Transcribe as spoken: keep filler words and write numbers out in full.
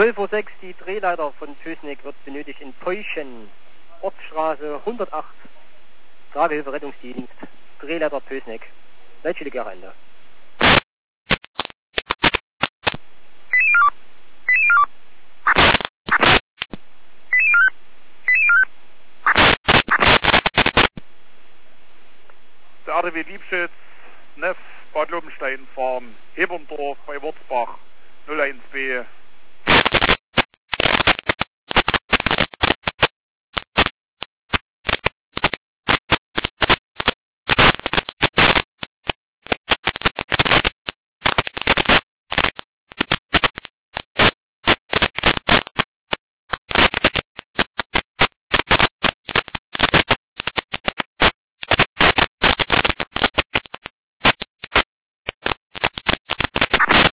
zwölf Uhr sechs, die Drehleiter von Pößneck wird benötigt in Peuchen, Ortsstraße hundertacht, Tragehilfe Rettungsdienst, Drehleiter Pößneck, Leitstelle Gerende. Der R D W Liebschütz, Neff, Bad Lobenstein fahren, Heberndorf bei Wurzbach, null eins B.